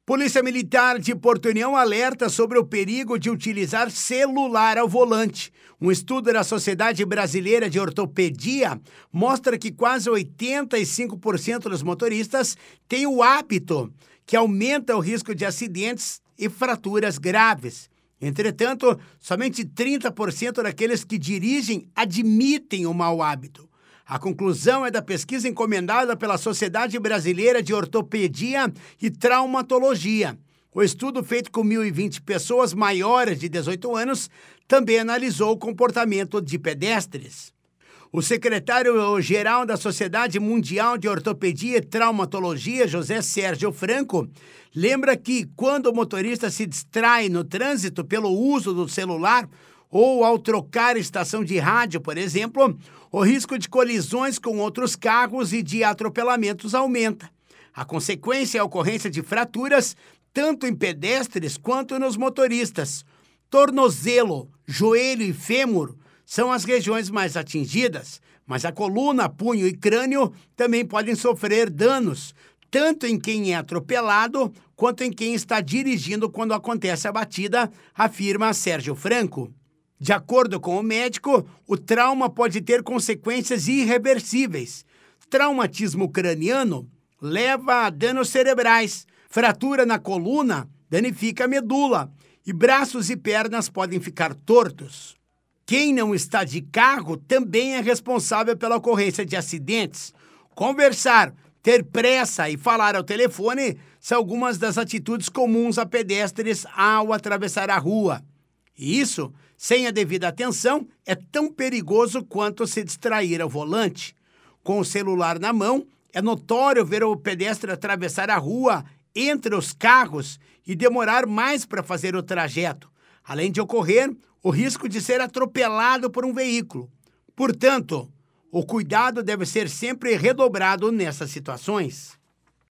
Polícia Militar de Porto União alerta sobre o perigo de utilizar celular ao volante. Um estudo da Sociedade Brasileira de Ortopedia mostra que quase 85% dos motoristas têm o hábito, que aumenta o risco de acidentes e fraturas graves. Entretanto, somente 30% daqueles que dirigem admitem o mau hábito. A conclusão é da pesquisa encomendada pela Sociedade Brasileira de Ortopedia e Traumatologia. O estudo, feito com 1.020 pessoas maiores de 18 anos, também analisou o comportamento de pedestres. O secretário-geral da Sociedade Mundial de Ortopedia e Traumatologia, José Sérgio Franco, lembra que quando o motorista se distrai no trânsito pelo uso do celular ou ao trocar estação de rádio, por exemplo, o risco de colisões com outros carros e de atropelamentos aumenta. A consequência é a ocorrência de fraturas, tanto em pedestres quanto nos motoristas. Tornozelo, joelho e fêmur são as regiões mais atingidas, mas a coluna, punho e crânio também podem sofrer danos, tanto em quem é atropelado quanto em quem está dirigindo quando acontece a batida, afirma Sérgio Franco. De acordo com o médico, o trauma pode ter consequências irreversíveis. Traumatismo craniano leva a danos cerebrais, fratura na coluna danifica a medula e braços e pernas podem ficar tortos. Quem não está de carro também é responsável pela ocorrência de acidentes. Conversar, ter pressa e falar ao telefone são algumas das atitudes comuns a pedestres ao atravessar a rua. E isso, sem a devida atenção, é tão perigoso quanto se distrair ao volante. Com o celular na mão, é notório ver o pedestre atravessar a rua entre os carros e demorar mais para fazer o trajeto, além de ocorrer o risco de ser atropelado por um veículo. Portanto, o cuidado deve ser sempre redobrado nessas situações.